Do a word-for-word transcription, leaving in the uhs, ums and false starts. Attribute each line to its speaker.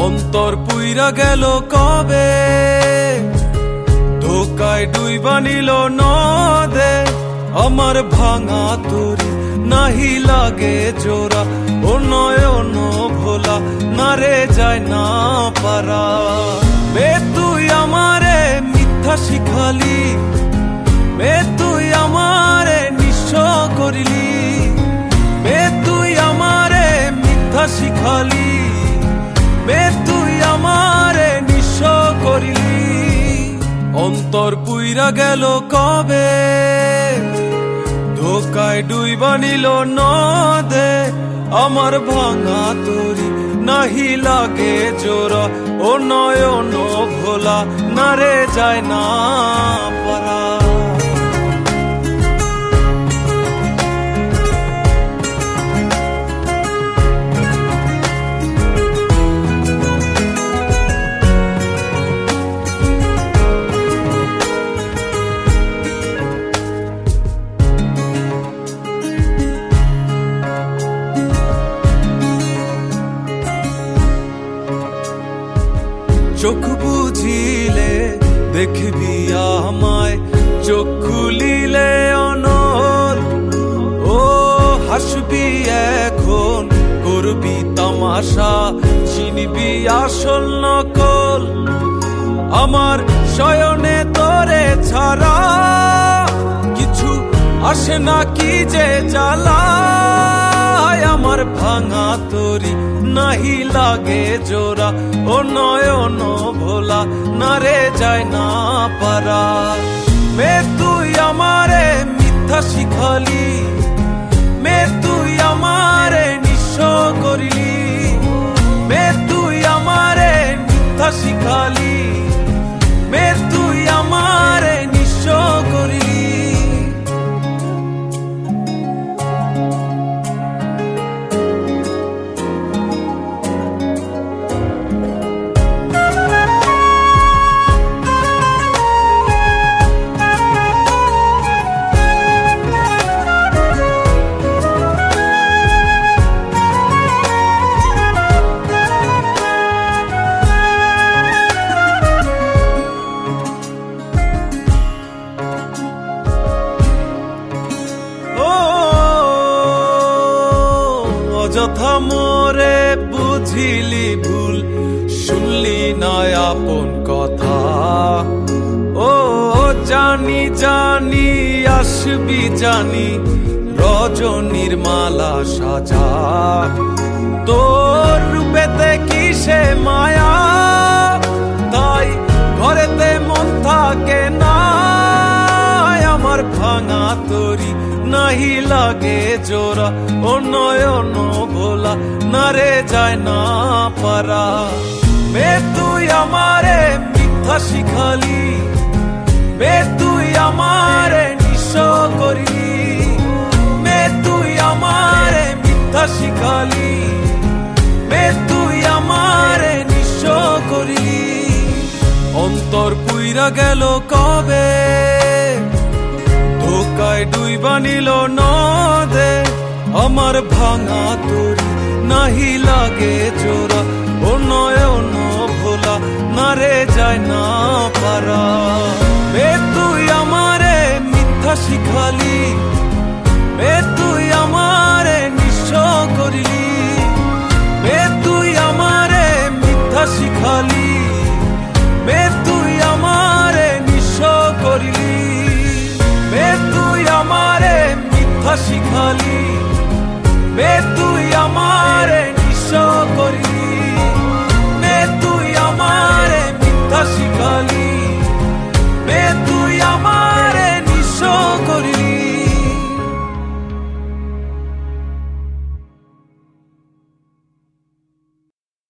Speaker 1: অন্তর পুইরা গেল কবে, ধোকায় ডুইবা নিল নদে। আমার ভাঙা তরি নাহি লাগে জোড়া, ও নয়ন ভোলা না রে যায় না পারা। বে তুই আমারে মিথ্যা শিখালি, বে তুই আমারে নিঃস্ব করিলি, বে তুই আমারে মিথ্যা শিখালি, বে তুই আমারে নিঃস্ব করিলি। অন্তর পুইরা গেল কবে, ধোকায় ডুইবা নিল নদে। আমার ভাঙা তরি নাহি লাগে জোড়া, ও নয়ন ভোলা না রে যায় না পারা। চোখ বুঝিলে দেখবি আমায়, চোখ খুলিলে অনল। ও হাসবি এখন করবি তামাশা, চিনবি আসল নকল। আমার শয়নে তোরে ছাড়া কিছু আসে না কি যে জ্বালা। আমার ভাঙা তরি নাহি লাগে জোড়া, ও নয়ন ভোলা না রে যায় না পারা। মে তুই আমারে মিথ্যা শিখালি, মে তুই আমারে নিঃস্ব করিলি, মে তুই আমারে মিথ্যা শিখালি, মে তুই আমারে নিঃস্ব করিলি। অযথা মোরে বুঝিলি ভুল, শুনলি না আপন কথা। ও জানি জানি আসবি জানি, রজনীর মালা সাজা। তোর রূপেতে কিসে মায়া, তাই ঘরেতে মন থাকে না। আমার ভাঙা তরি নাহি লাগে জোড়া, ও নয়ন ভোলা না রে যায় না পারা। বে তুই আমারে মিথ্যা শিখালি, বে তুই আমারে নিঃস্ব করিলি, বে তুই আমারে মিথ্যা শিখালি, বে তুই আমারে নিঃস্ব করিলি। অন্তর পুইরা গেল কবে, ধোকায় ডুইবা নিল নদে। আমার ভাঙা তরি নাহি লাগে জোড়া, ও নয়ন ভোলা না রে যায় না পারা। বে তুই আমারে মিথ্যা শিখালি, বে তুই আমারে নিঃস্ব করিলি, বে তুই আমারে মিথ্যা শিখালি, বে তুই আমারে নিঃস্ব করিলি, বে তুই আমারে মিথ্যা শিখালি, বে তুই